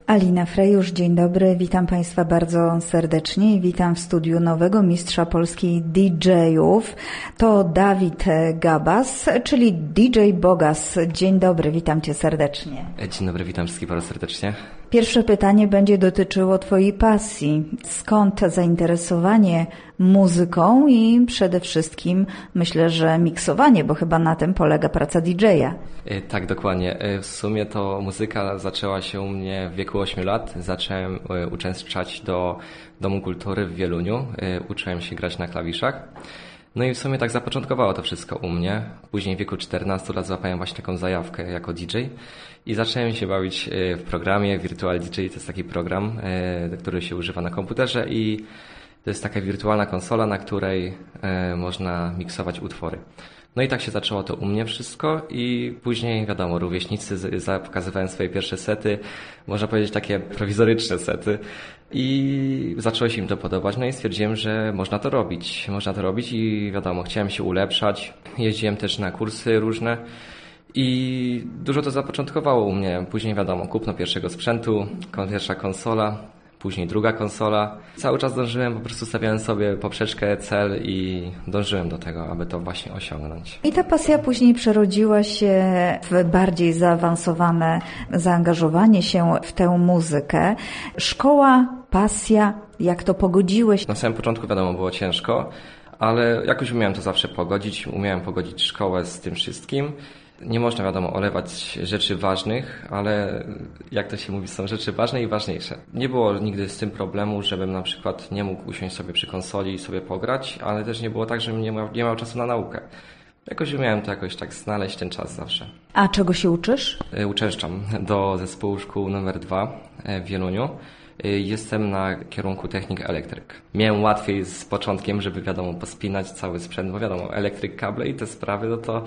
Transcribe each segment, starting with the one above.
Alina Frejusz, dzień dobry, witam Państwa bardzo serdecznie i witam w studiu nowego mistrza Polski DJ-ów. To Dawid Gabas, czyli DJ Bogas. Dzień dobry, witam Cię serdecznie. Dzień dobry, witam wszystkich bardzo serdecznie. Pierwsze pytanie będzie dotyczyło Twojej pasji. Skąd zainteresowanie muzyką i przede wszystkim myślę, że miksowanie, bo chyba na tym polega praca DJ-a. Tak, dokładnie. W sumie to muzyka zaczęła się u mnie w wieku 8 lat. Zacząłem uczęszczać do Domu Kultury w Wieluniu. Uczyłem się grać na klawiszach. No i w sumie tak zapoczątkowało to wszystko u mnie. Później w wieku 14 lat złapałem właśnie taką zajawkę jako DJ i zacząłem się bawić w programie Virtual DJ. To jest taki program, który się używa na komputerze i to jest taka wirtualna konsola, na której można miksować utwory. No i tak się zaczęło to u mnie wszystko i później wiadomo, rówieśnicy pokazywałem swoje pierwsze sety, można powiedzieć takie prowizoryczne sety i zaczęło się im to podobać, no i stwierdziłem, że można to robić i wiadomo, chciałem się ulepszać, jeździłem też na kursy różne i dużo to zapoczątkowało u mnie, później wiadomo, kupno pierwszego sprzętu, pierwsza konsola, później druga konsola. Cały czas dążyłem, po prostu stawiałem sobie poprzeczkę, cel i dążyłem do tego, aby to właśnie osiągnąć. I ta pasja później przerodziła się w bardziej zaawansowane zaangażowanie się w tę muzykę. Szkoła, pasja, jak to pogodziłeś? Na samym początku wiadomo było ciężko, ale jakoś umiałem to zawsze pogodzić. Umiałem pogodzić szkołę z tym wszystkim. Nie można wiadomo olewać rzeczy ważnych, ale jak to się mówi, są rzeczy ważne i ważniejsze. Nie było nigdy z tym problemu, żebym na przykład nie mógł usiąść sobie przy konsoli i sobie pograć, ale też nie było tak, żebym nie miał czasu na naukę. Jakoś umiałem to jakoś tak znaleźć ten czas zawsze. A czego się uczysz? Uczęszczam do zespołu szkół numer 2 w Wieluniu. Jestem na kierunku technik elektryk. Miałem łatwiej z początkiem, żeby wiadomo pospinać cały sprzęt, bo wiadomo elektryk, kable i te sprawy, no to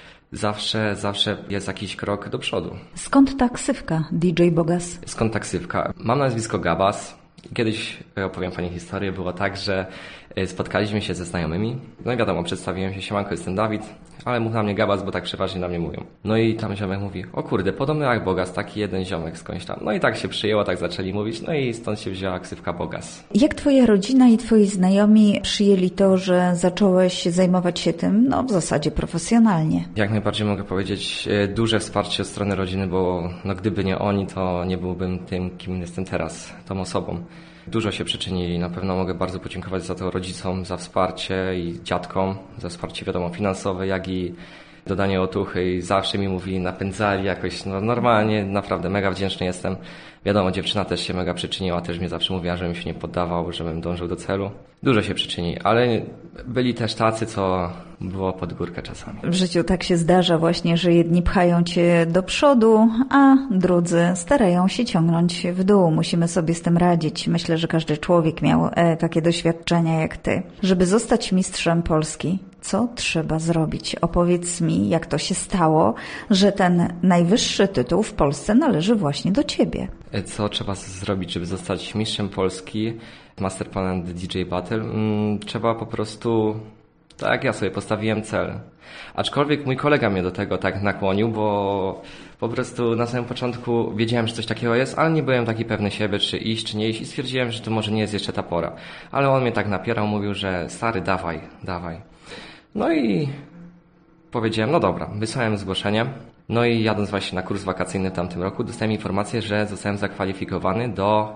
zawsze jest jakiś krok do przodu. Skąd ta ksywka DJ Bogas? Skąd ta ksywka? Mam nazwisko Gabas. Kiedyś, opowiem Pani historię, było tak, że spotkaliśmy się ze znajomymi. No i wiadomo, przedstawiłem się, siemanko, jestem Dawid, ale mów na mnie Gabas, bo tak przeważnie na mnie mówią. No i tam ziomek mówi, o kurde, podobny jak Bogas, taki jeden ziomek skądś tam. No i tak się przyjęło, tak zaczęli mówić, no i stąd się wzięła ksywka Bogas. Jak Twoja rodzina i Twoi znajomi przyjęli to, że zacząłeś zajmować się tym, no w zasadzie profesjonalnie? Jak najbardziej mogę powiedzieć, duże wsparcie ze strony rodziny, bo no gdyby nie oni, to nie byłbym tym, kim jestem teraz, tą osobą. Dużo się przyczynili, na pewno mogę bardzo podziękować za to rodzicom, za wsparcie i dziadkom, za wsparcie wiadomo finansowe, jak i dodanie otuchy i zawsze mi mówili, napędzali jakoś, no normalnie, naprawdę mega wdzięczny jestem. Wiadomo, dziewczyna też się mega przyczyniła, też mnie zawsze mówiła, żebym się nie poddawał, żebym dążył do celu. Dużo się przyczynili, ale byli też tacy, co było pod górkę czasami. W życiu tak się zdarza właśnie, że jedni pchają Cię do przodu, a drudzy starają się ciągnąć w dół. Musimy sobie z tym radzić. Myślę, że każdy człowiek miał takie doświadczenia jak Ty. Żeby zostać mistrzem Polski, co trzeba zrobić? Opowiedz mi, jak to się stało, że ten najwyższy tytuł w Polsce należy właśnie do Ciebie. Co trzeba zrobić, żeby zostać mistrzem Polski, Master Plan DJ Battle? Trzeba po prostu, tak ja sobie postawiłem cel. Aczkolwiek mój kolega mnie do tego tak nakłonił, bo po prostu na samym początku wiedziałem, że coś takiego jest, ale nie byłem taki pewny siebie, czy iść, czy nie iść i stwierdziłem, że to może nie jest jeszcze ta pora. Ale on mnie tak napierał, mówił, że stary, dawaj. No i powiedziałem, no dobra, wysłałem zgłoszenie. No i jadąc właśnie na kurs wakacyjny w tamtym roku, dostałem informację, że zostałem zakwalifikowany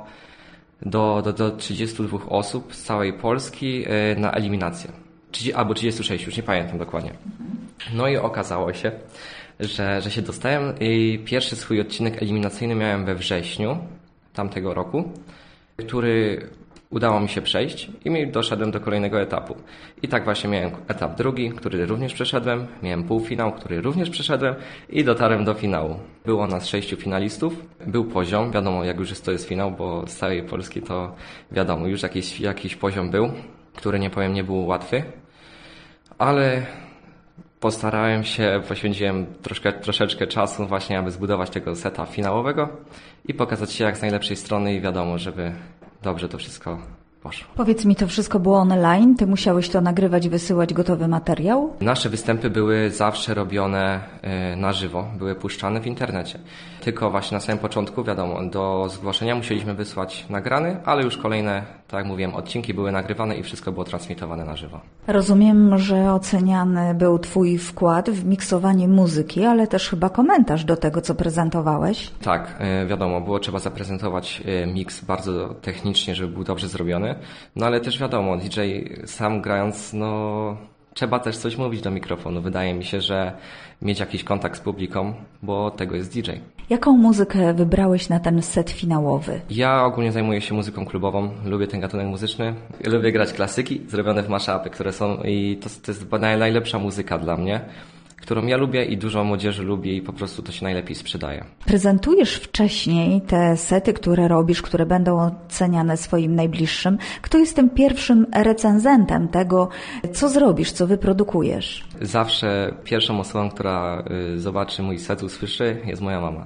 do 32 osób z całej Polski na eliminację. Albo 36, już nie pamiętam dokładnie. No i okazało się, że się dostałem i pierwszy swój odcinek eliminacyjny miałem we wrześniu tamtego roku, który udało mi się przejść i doszedłem do kolejnego etapu. I tak właśnie miałem etap drugi, który również przeszedłem, miałem półfinał, który również przeszedłem i dotarłem do finału. Było nas 6 finalistów, był poziom, wiadomo jak już to jest finał, bo z całej Polski to wiadomo, już jakiś poziom był, który nie powiem nie był łatwy, ale postarałem się, poświęciłem troszeczkę czasu właśnie, aby zbudować tego seta finałowego i pokazać się jak z najlepszej strony i wiadomo, żeby dobrze to wszystko poszło. Powiedz mi, to wszystko było online? Ty musiałeś to nagrywać, wysyłać gotowy materiał? Nasze występy były zawsze robione na żywo, były puszczane w internecie. Tylko właśnie na samym początku, wiadomo, do zgłoszenia musieliśmy wysłać nagrany, ale już kolejne, tak jak mówiłem, odcinki były nagrywane i wszystko było transmitowane na żywo. Rozumiem, że oceniany był Twój wkład w miksowanie muzyki, ale też chyba komentarz do tego, co prezentowałeś. Tak, wiadomo, było trzeba zaprezentować miks bardzo technicznie, żeby był dobrze zrobiony, no ale też wiadomo, DJ sam grając, no trzeba też coś mówić do mikrofonu. Wydaje mi się, że mieć jakiś kontakt z publiką, bo od tego jest DJ. Jaką muzykę wybrałeś na ten set finałowy? Ja ogólnie zajmuję się muzyką klubową, lubię ten gatunek muzyczny. Lubię grać klasyki zrobione w mashupy, które są i to jest najlepsza muzyka dla mnie, którą ja lubię i dużo młodzieży lubi i po prostu to się najlepiej sprzedaje. Prezentujesz wcześniej te sety, które robisz, które będą oceniane swoim najbliższym. Kto jest tym pierwszym recenzentem tego, co zrobisz, co wyprodukujesz? Zawsze pierwszą osobą, która zobaczy mój set, usłyszy, jest moja mama,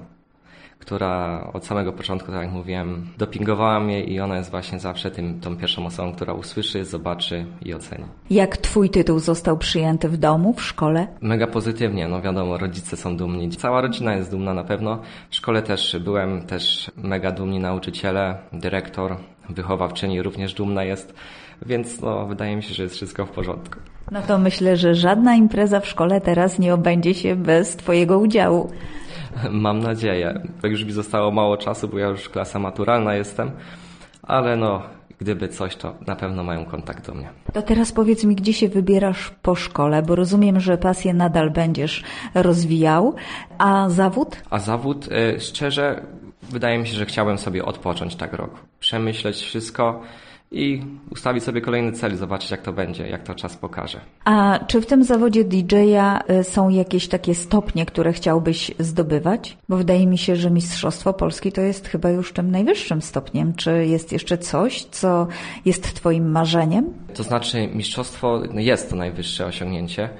która od samego początku, tak jak mówiłem, dopingowała mnie i ona jest właśnie zawsze tą pierwszą osobą, która usłyszy, zobaczy i oceni. Jak Twój tytuł został przyjęty w domu, w szkole? Mega pozytywnie, no wiadomo, rodzice są dumni. Cała rodzina jest dumna na pewno. W szkole też byłem mega dumni, nauczyciele, dyrektor, wychowawczyni również dumna jest, więc no wydaje mi się, że jest wszystko w porządku. No to myślę, że żadna impreza w szkole teraz nie obędzie się bez Twojego udziału. Mam nadzieję. Tak już mi zostało mało czasu, bo ja już klasa maturalna jestem, ale no, gdyby coś, to na pewno mają kontakt do mnie. To teraz powiedz mi, gdzie się wybierasz po szkole, bo rozumiem, że pasję nadal będziesz rozwijał, a zawód? A zawód, szczerze, wydaje mi się, że chciałbym sobie odpocząć tak rok, przemyśleć wszystko i ustawić sobie kolejny cel, zobaczyć jak to będzie, jak to czas pokaże. A czy w tym zawodzie DJ-a są jakieś takie stopnie, które chciałbyś zdobywać? Bo wydaje mi się, że Mistrzostwo Polski to jest chyba już tym najwyższym stopniem. Czy jest jeszcze coś, co jest Twoim marzeniem? To znaczy mistrzostwo jest to najwyższe osiągnięcie,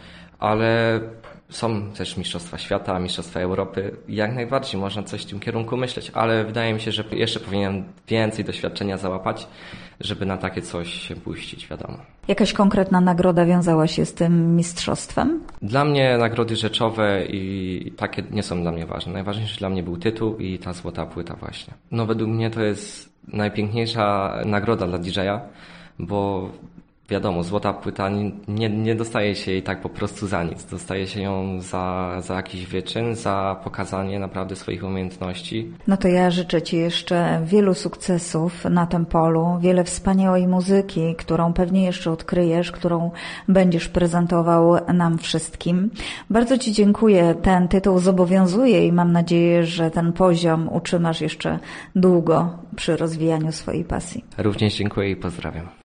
ale są też Mistrzostwa Świata, Mistrzostwa Europy. Jak najbardziej można coś w tym kierunku myśleć, ale wydaje mi się, że jeszcze powinienem więcej doświadczenia załapać, żeby na takie coś się puścić, wiadomo. Jakaś konkretna nagroda wiązała się z tym mistrzostwem? Dla mnie nagrody rzeczowe i takie nie są dla mnie ważne. Najważniejszy dla mnie był tytuł i ta złota płyta właśnie. No według mnie to jest najpiękniejsza nagroda dla DJ-a, bo wiadomo, złota płyta nie dostaje się jej tak po prostu za nic. Dostaje się ją za jakiś wyczyn, za pokazanie naprawdę swoich umiejętności. No to ja życzę Ci jeszcze wielu sukcesów na tym polu, wiele wspaniałej muzyki, którą pewnie jeszcze odkryjesz, którą będziesz prezentował nam wszystkim. Bardzo Ci dziękuję. Ten tytuł zobowiązuje i mam nadzieję, że ten poziom utrzymasz jeszcze długo przy rozwijaniu swojej pasji. Również dziękuję i pozdrawiam.